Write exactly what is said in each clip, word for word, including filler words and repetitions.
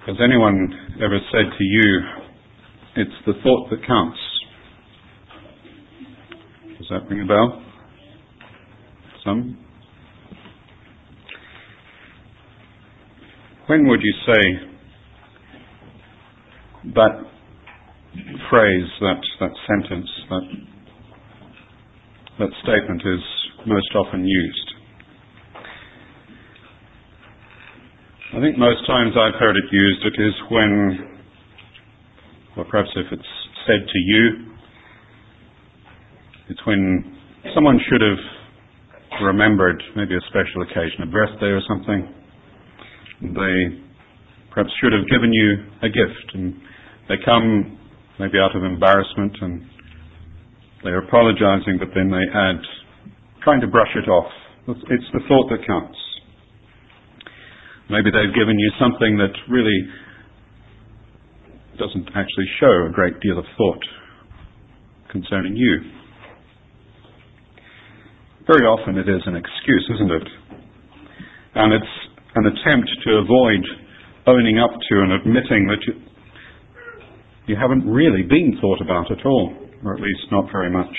Has anyone ever said to you, it's the thought that counts? Does that ring a bell? Some? When would you say that phrase, that, that sentence, that, that statement is most often used? I think most times I've heard it used, it is when, or perhaps if it's said to you, it's when someone should have remembered maybe a special occasion, a birthday or something. They perhaps should have given you a gift, and they come maybe out of embarrassment and they're apologizing, but then they add, trying to brush it off. It's the thought that counts. Maybe they've given you something that really doesn't actually show a great deal of thought concerning you. Very often it is an excuse, isn't it? And it's an attempt to avoid owning up to and admitting that you, you haven't really been thought about at all, or at least not very much.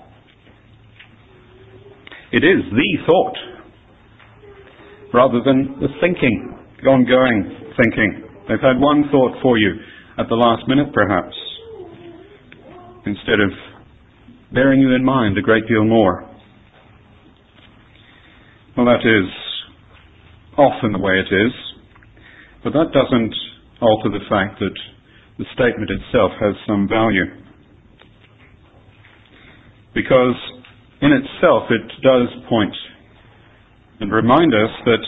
It is the thought, rather than the thinking, the ongoing thinking. They've had one thought for you at the last minute, perhaps, instead of bearing you in mind a great deal more. Well, that is often the way it is, but that doesn't alter the fact that the statement itself has some value. Because in itself it does point and remind us that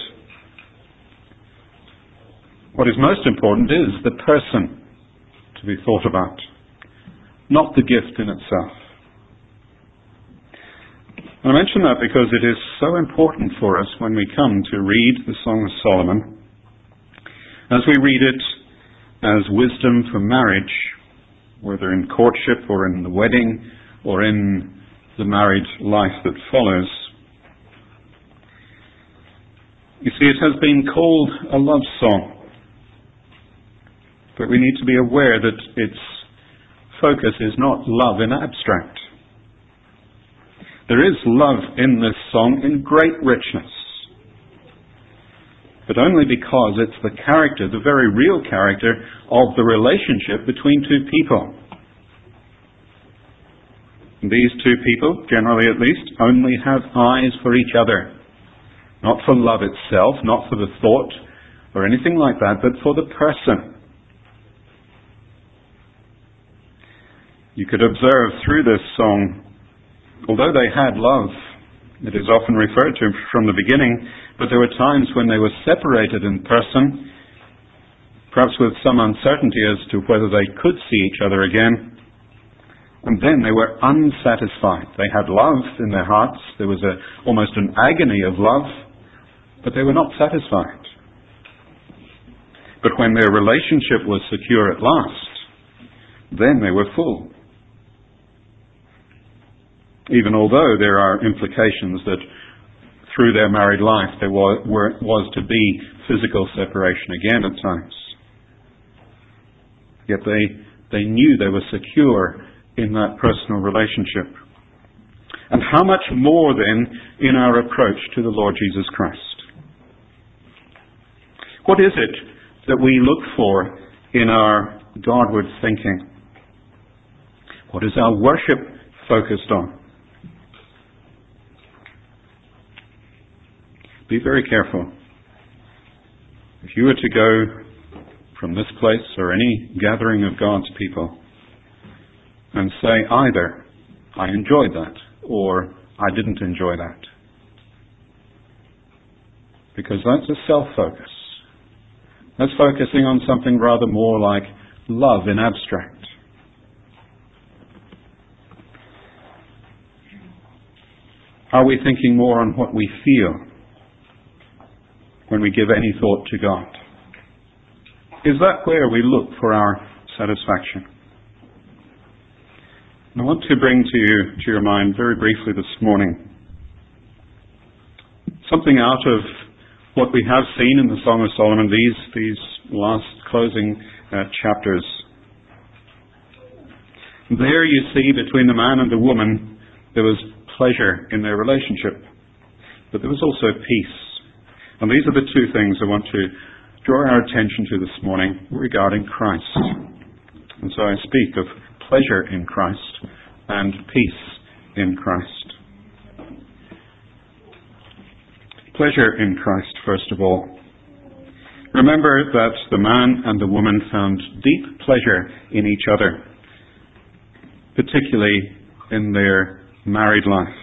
what is most important is the person to be thought about, not the gift in itself. And I mention that because it is so important for us when we come to read the Song of Solomon, as we read it as wisdom for marriage, whether in courtship or in the wedding or in the married life that follows. You see, it has been called a love song, but we need to be aware that its focus is not love in abstract. There is love in this song in great richness, but only because it's the character, the very real character of the relationship between two people. These two people, generally at least, only have eyes for each other. Not for love itself, not for the thought or anything like that, but for the person. You could observe through this song, although they had love, it is often referred to from the beginning, but there were times when they were separated in person, perhaps with some uncertainty as to whether they could see each other again. And then they were unsatisfied. They had love in their hearts. There was a, almost an agony of love, but they were not satisfied. But when their relationship was secure at last, then they were full. Even although there are implications that through their married life there was, were, was to be physical separation again at times. Yet they, they knew they were secure in that personal relationship. And how much more then in our approach to the Lord Jesus Christ? What is it that we look for in our Godward thinking? What is our worship focused on? Be very careful. If you were to go from this place or any gathering of God's people and say either, I enjoyed that, or I didn't enjoy that. Because that's a self-focus. That's focusing on something rather more like love in abstract. Are we thinking more on what we feel when we give any thought to God? Is that where we look for our satisfaction? I want to bring to you, to your mind very briefly this morning, something out of what we have seen in the Song of Solomon these, these last closing uh, chapters. There you see, between the man and the woman, there was pleasure in their relationship, but there was also peace. And these are the two things I want to draw our attention to this morning regarding Christ. And so I speak of pleasure in Christ and peace in Christ. Pleasure in Christ, first of all. Remember that the man and the woman found deep pleasure in each other, particularly in their married life.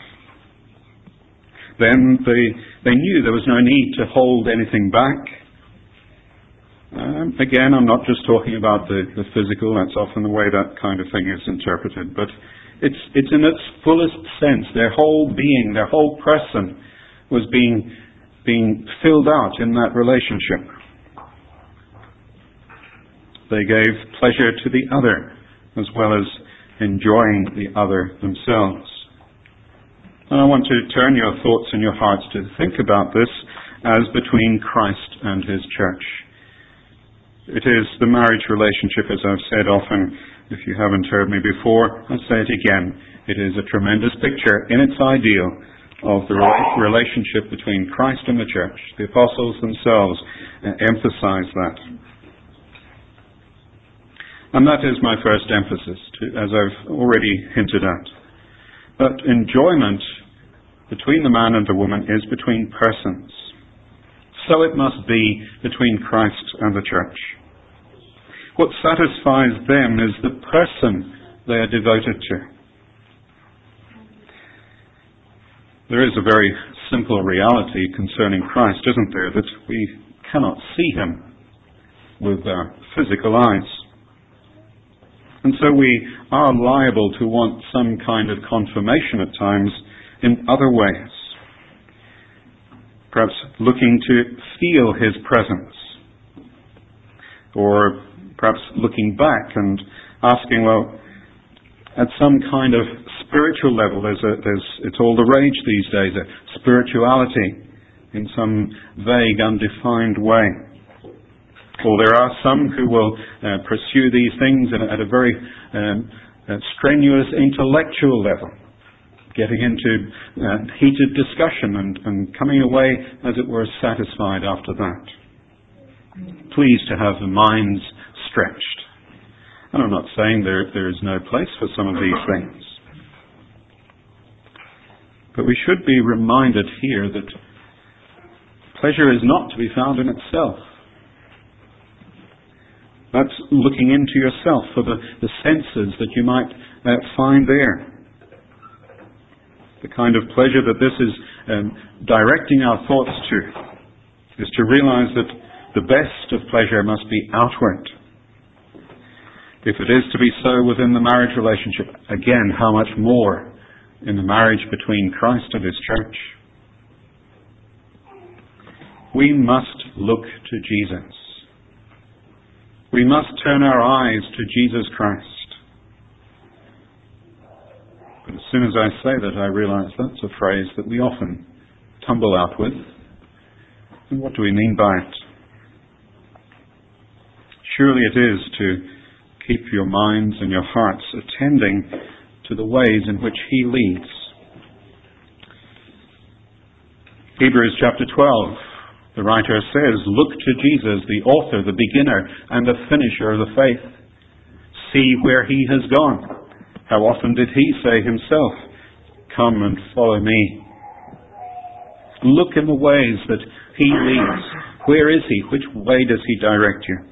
Then they, they knew there was no need to hold anything back. Um, again, I'm not just talking about the, the physical. That's often the way that kind of thing is interpreted. But it's, it's in its fullest sense. Their whole being, their whole person was being, being filled out in that relationship. They gave pleasure to the other as well as enjoying the other themselves. And I want to turn your thoughts and your hearts to think about this as between Christ and His church. It is the marriage relationship, as I've said often. If you haven't heard me before, I'll say it again. It is a tremendous picture in its ideal of the relationship between Christ and the church. The apostles themselves emphasize that. And that is my first emphasis, to, as I've already hinted at. But enjoyment between the man and the woman is between persons. So it must be between Christ and the church. What satisfies them is the person they are devoted to. There is a very simple reality concerning Christ, isn't there? That we cannot see Him with our physical eyes. And so we are liable to want some kind of confirmation at times in other ways. Perhaps looking to feel His presence. Or perhaps looking back and asking, well, at some kind of spiritual level, there's a, there's, it's all the rage these days, a spirituality in some vague, undefined way. Or there are some who will uh, pursue these things at a very um, uh, strenuous intellectual level, getting into uh, heated discussion and, and coming away, as it were, satisfied after that. Pleased to have the minds stretched. And I'm not saying there, there is no place for some of these things. But we should be reminded here that pleasure is not to be found in itself. That's looking into yourself for the, the senses that you might uh, find there. The kind of pleasure that this is um, directing our thoughts to is to realize that the best of pleasure must be outward. If it is to be so within the marriage relationship, again, how much more in the marriage between Christ and His church? We must look to Jesus. We must turn our eyes to Jesus Christ. But as soon as I say that, I realize that's a phrase that we often tumble out with. And what do we mean by it? Surely it is to keep your minds and your hearts attending to the ways in which He leads. Hebrews chapter twelve. The writer says, look to Jesus, the author, the beginner, and the finisher of the faith. See where He has gone. How often did He say Himself, come and follow me? Look in the ways that He leads. Where is He? Which way does He direct you?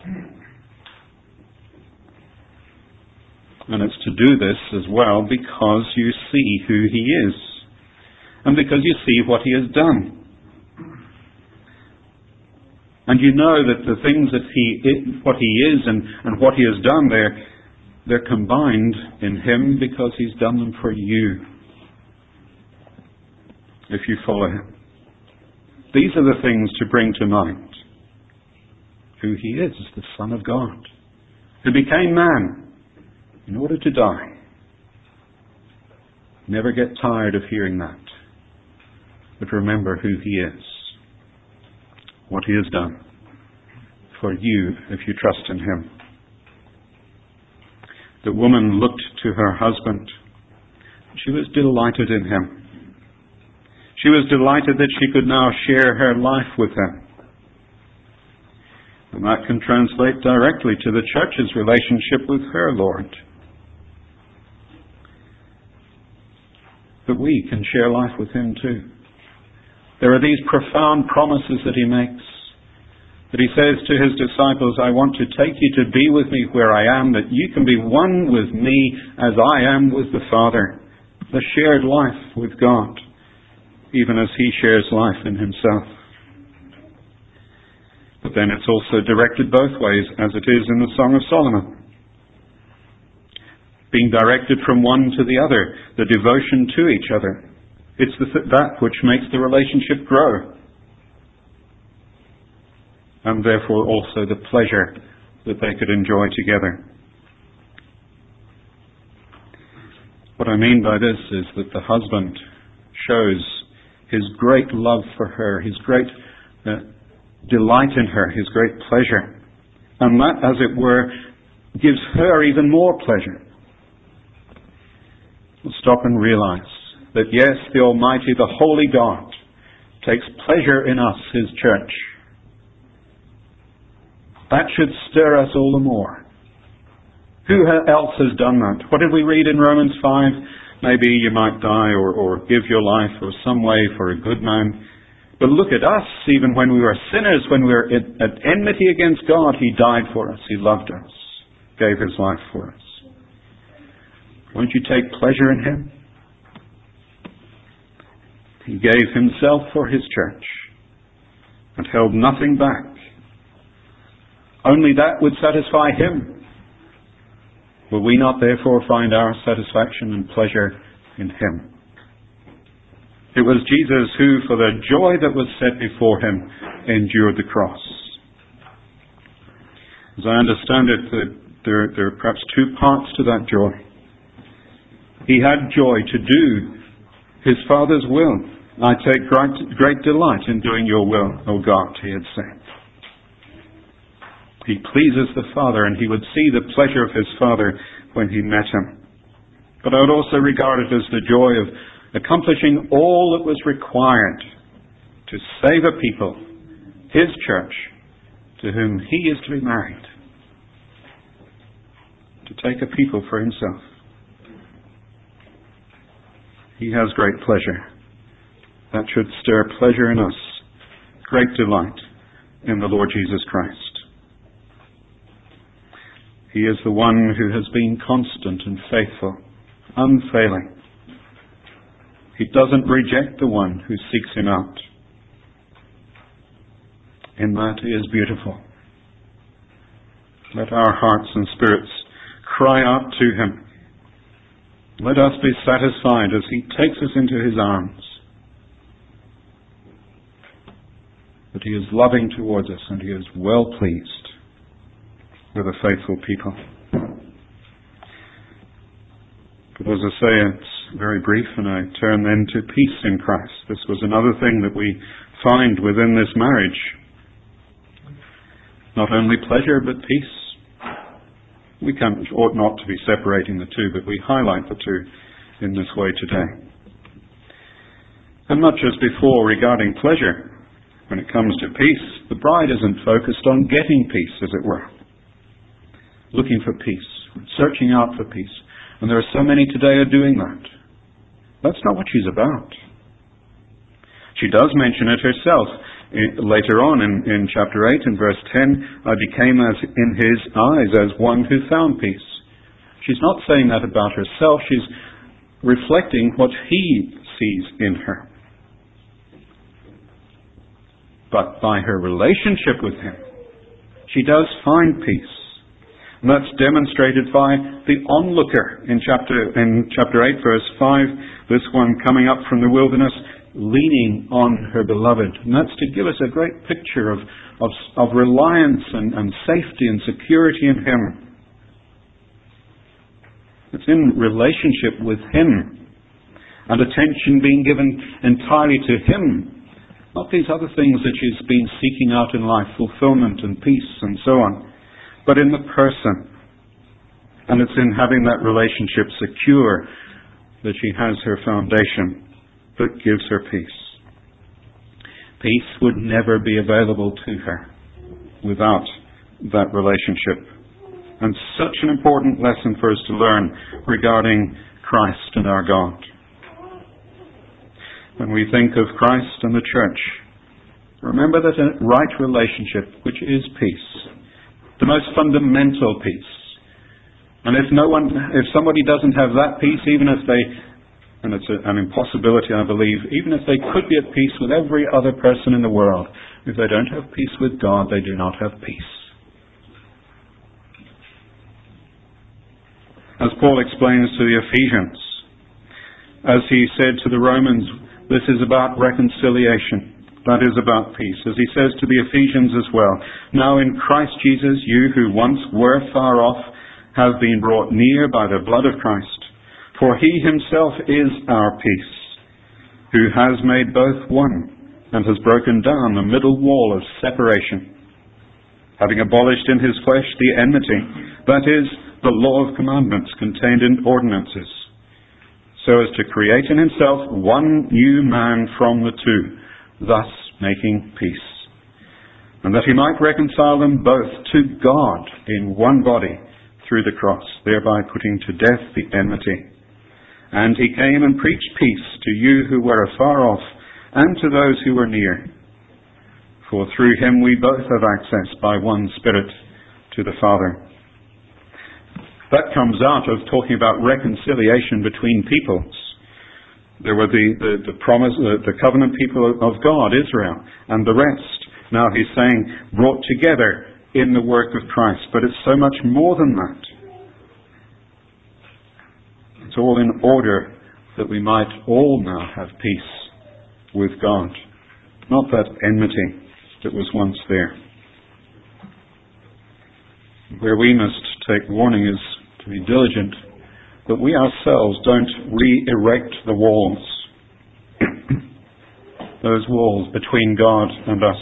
And it's to do this as well because you see who He is. And because you see what He has done. And you know that the things that He, what He is and, and what He has done, they're, they're combined in Him because He's done them for you. If you follow Him. These are the things to bring to mind. Who He is, the Son of God, who became man in order to die. Never get tired of hearing that. But remember who He is. What He has done for you if you trust in Him. The woman looked to her husband. She was delighted in him. She was delighted that she could now share her life with him. And that can translate directly to the church's relationship with her Lord. That we can share life with Him too. There are these profound promises that He makes. That He says to His disciples, I want to take you to be with me where I am, that you can be one with me as I am with the Father. The shared life with God, even as He shares life in Himself. But then it's also directed both ways, as it is in the Song of Solomon. Being directed from one to the other, the devotion to each other. It's the, that which makes the relationship grow. And therefore also the pleasure that they could enjoy together. What I mean by this is that the husband shows his great love for her, his great uh, delight in her, his great pleasure. And that, as it were, gives her even more pleasure. We'll stop and realize that yes, the Almighty, the Holy God, takes pleasure in us, His church. That should stir us all the more. Who else has done that? What did we read in Romans five? Maybe you might die or, or give your life or some way for a good man. But look at us, even when we were sinners, when we were at, at enmity against God, He died for us. He loved us, gave His life for us. Won't you take pleasure in Him? He gave Himself for His church and held nothing back. Only that would satisfy Him. Will we not therefore find our satisfaction and pleasure in Him? It was Jesus who, for the joy that was set before Him, endured the cross. As I understand it, there, there are perhaps two parts to that joy. He had joy to do His Father's will. I take great, great delight in doing your will, O God, He had said. He pleases the Father, and He would see the pleasure of His Father when He met Him. But I would also regard it as the joy of accomplishing all that was required to save a people, His church, to whom He is to be married, to take a people for Himself. He has great pleasure. That should stir pleasure in us, great delight in the Lord Jesus Christ. He is the one who has been constant and faithful, unfailing. He doesn't reject the one who seeks Him out. In that He is beautiful. Let our hearts and spirits cry out to Him. Let us be satisfied as He takes us into His arms. That He is loving towards us and He is well pleased with a faithful people. But as I say, it's very brief, and I turn then to peace in Christ. This was another thing that we find within this marriage. Not only pleasure, but peace. We can, ought not to be separating the two, but we highlight the two in this way today. And much as before regarding pleasure, when it comes to peace, the bride isn't focused on getting peace, as it were. Looking for peace, searching out for peace. And there are so many today are doing that. That's not what she's about. She does mention it herself later on in, in chapter eight and verse ten. I became as in His eyes as one who found peace. She's not saying that about herself. She's reflecting what He sees in her. But by her relationship with Him, she does find peace. And that's demonstrated by the onlooker in chapter in chapter eight, verse five, this one coming up from the wilderness, leaning on her beloved. And that's to give us a great picture of, of, of reliance and, and safety and security in Him. It's in relationship with Him and attention being given entirely to Him Not these other things that she's been seeking out in life, fulfillment and peace and so on, but in the person. And it's in having that relationship secure that she has her foundation that gives her peace. Peace would never be available to her without that relationship. And such an important lesson for us to learn regarding Christ and our God. When we think of Christ and the church, remember that a right relationship, which is peace, the most fundamental peace. And if no one, if somebody doesn't have that peace, even if they, and it's a, an impossibility, I believe, even if they could be at peace with every other person in the world, if they don't have peace with God, they do not have peace. As Paul explains to the Ephesians, as he said to the Romans, this is about reconciliation. That is about peace. As he says to the Ephesians as well, now in Christ Jesus, you who once were far off have been brought near by the blood of Christ. For he himself is our peace, who has made both one and has broken down the middle wall of separation, having abolished in his flesh the enmity, that is, the law of commandments contained in ordinances, so as to create in himself one new man from the two, thus making peace, and that he might reconcile them both to God in one body through the cross, thereby putting to death the enmity. And he came and preached peace to you who were afar off, and to those who were near. For through him we both have access by one Spirit to the Father. That comes out of talking about reconciliation between peoples. There were the, the, the promise, the, the covenant people of God, Israel, and the rest. Now he's saying brought together in the work of Christ. But it's so much more than that. It's all in order that we might all now have peace with God. Not that enmity that was once there. Where we must take warning is to be diligent that we ourselves don't re-erect the walls. Those walls between God and us.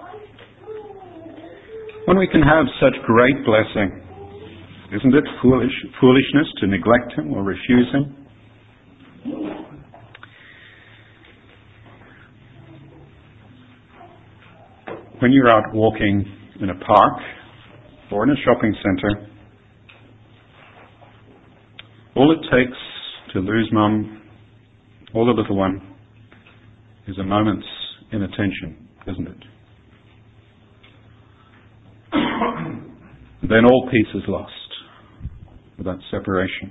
When we can have such great blessing, isn't it foolish, foolishness to neglect him or refuse him? When you're out walking in a park or in a shopping centre, all it takes to lose mum or the little one is a moment's inattention, isn't it? Then all peace is lost with that separation.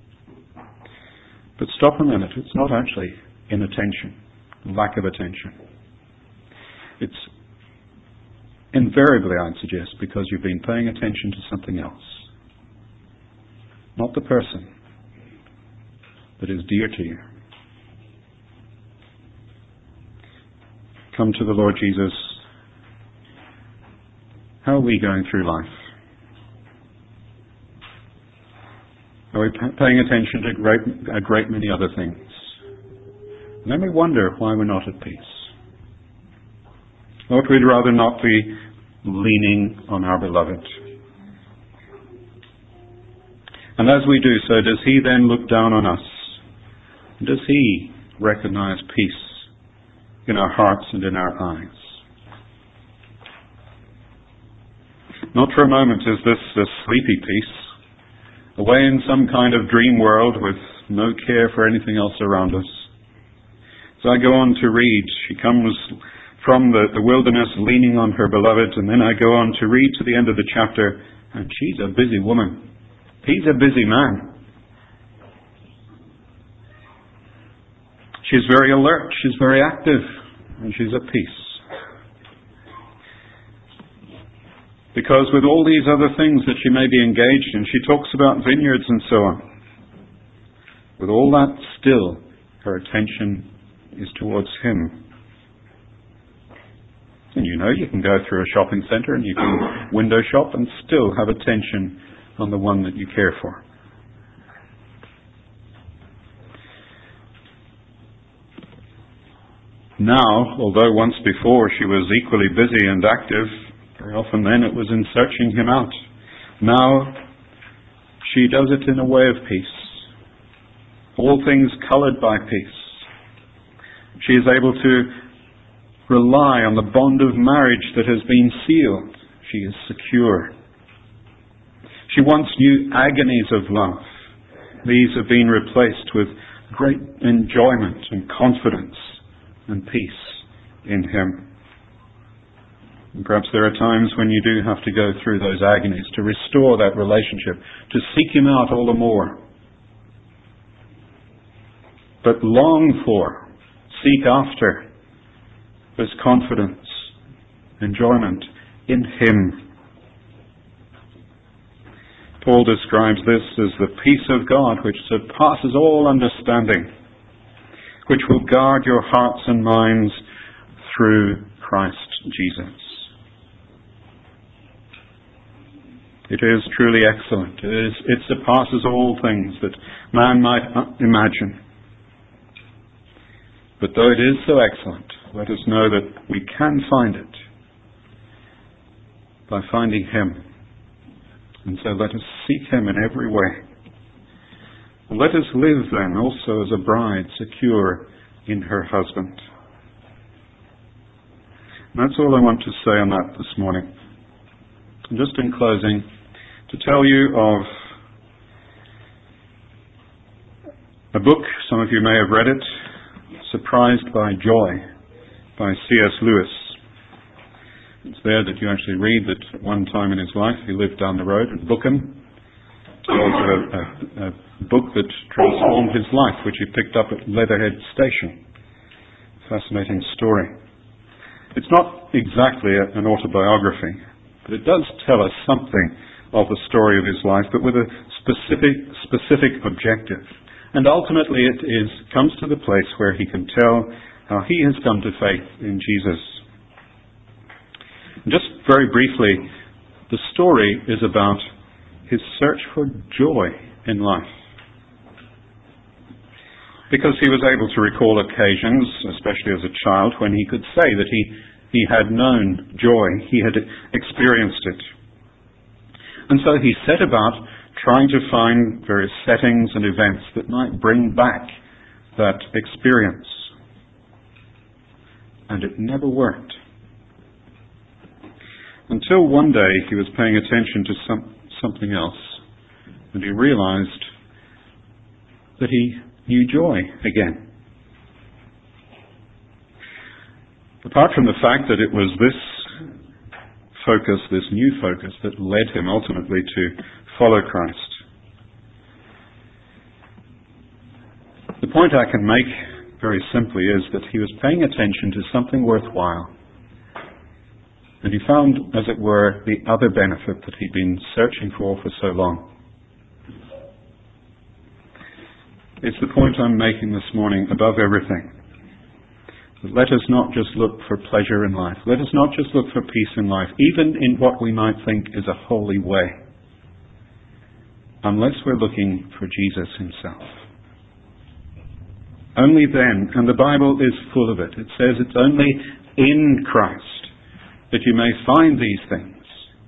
But stop a minute, it's not actually inattention, lack of attention. It's invariably, I'd suggest, because you've been paying attention to something else. Not the person that is dear to you. Come to the Lord Jesus. How are we going through life? Are we paying attention to great, a great many other things? And then we wonder why we're not at peace. Ought we rather not be leaning on our beloved? And as we do so, does he then look down on us? Does he recognize peace in our hearts and in our eyes? Not for a moment is this a sleepy peace, away in some kind of dream world with no care for anything else around us. As I go on to read, she comes from the, the wilderness leaning on her beloved, and then I go on to read to the end of the chapter, and she's a busy woman. He's a busy man. She's very alert, she's very active, and she's at peace. Because with all these other things that she may be engaged in, she talks about vineyards and so on. With all that, still, her attention is towards him. And you know, you can go through a shopping centre and you can window shop and still have attention on the one that you care for. Now, although once before she was equally busy and active, very often then it was in searching him out. Now she does it in a way of peace. All things coloured by peace. She is able to rely on the bond of marriage that has been sealed. She is secure. She once knew agonies of love. These have been replaced with great enjoyment and confidence and peace in him. And perhaps there are times when you do have to go through those agonies to restore that relationship, to seek him out all the more. But long for, seek after, this confidence, enjoyment in him. Paul describes this as the peace of God which surpasses all understanding, which will guard your hearts and minds through Christ Jesus. It is truly excellent. It, is, it surpasses all things that man might imagine. But though it is so excellent, let us know that we can find it by finding him. And so let us seek him in every way. And let us live then also as a bride secure in her husband. And that's all I want to say on that this morning. And just in closing, to tell you of a book, some of you may have read it, Surprised by Joy, by C S Lewis. It's there that you actually read that at one time in his life he lived down the road in Bookham. It's also a, a, a book that transformed his life, which he picked up at Leatherhead Station. Fascinating story. It's not exactly a, an autobiography, but it does tell us something of the story of his life, but with a specific specific objective. And ultimately it is comes to the place where he can tell how he has come to faith in Jesus. Just very briefly, the story is about his search for joy in life. Because he was able to recall occasions, especially as a child, when he could say that he, he had known joy, he had experienced it. And so he set about trying to find various settings and events that might bring back that experience. And it never worked. Until one day he was paying attention to some, something else, and he realized that he knew joy again. Apart from the fact that it was this focus, this new focus, that led him ultimately to follow Christ. The point I can make very simply is that he was paying attention to something worthwhile. And he found, as it were, the other benefit that he'd been searching for for so long. It's the point I'm making this morning above everything. Let us not just look for pleasure in life. Let us not just look for peace in life, even in what we might think is a holy way, unless we're looking for Jesus himself. Only then, and the Bible is full of it, it says it's only in Christ that you may find these things.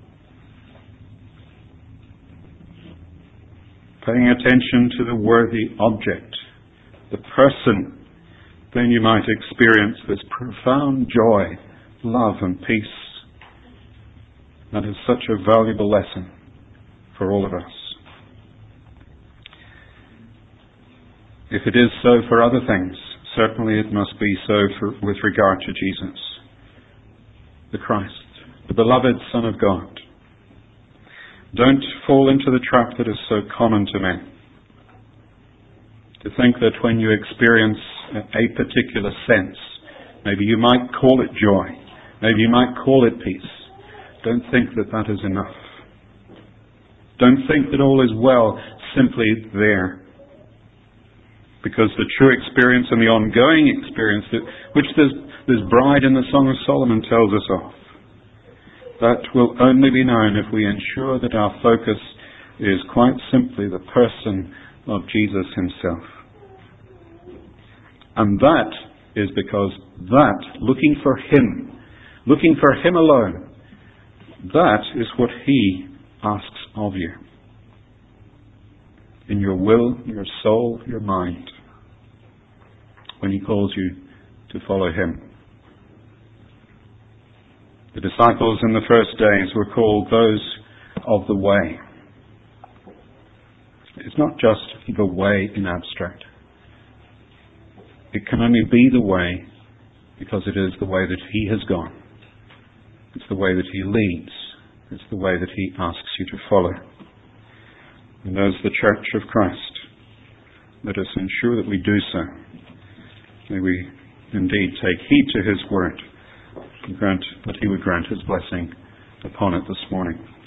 Paying attention to the worthy object, the person, then you might experience this profound joy, love and peace. That is such a valuable lesson for all of us. If it is so for other things, certainly it must be so for, with regard to Jesus, the Christ, the beloved Son of God. Don't fall into the trap that is so common to men, to think that when you experience a particular sense, maybe you might call it joy, maybe you might call it peace. Don't think that that is enough. Don't think that all is well simply there. Because the true experience and the ongoing experience, that, which this, this bride in the Song of Solomon tells us of, that will only be known if we ensure that our focus is quite simply the person of Jesus himself. And that is because that, looking for Him, looking for Him alone, that is what He asks of you. In your will, your soul, your mind, when He calls you to follow Him. The disciples in the first days were called those of the way. It's not just the way in abstract. It can only be the way because it is the way that He has gone. It's the way that He leads. It's the way that He asks you to follow. And as the Church of Christ, let us ensure that we do so. May we indeed take heed to His word and grant that He would grant His blessing upon it this morning.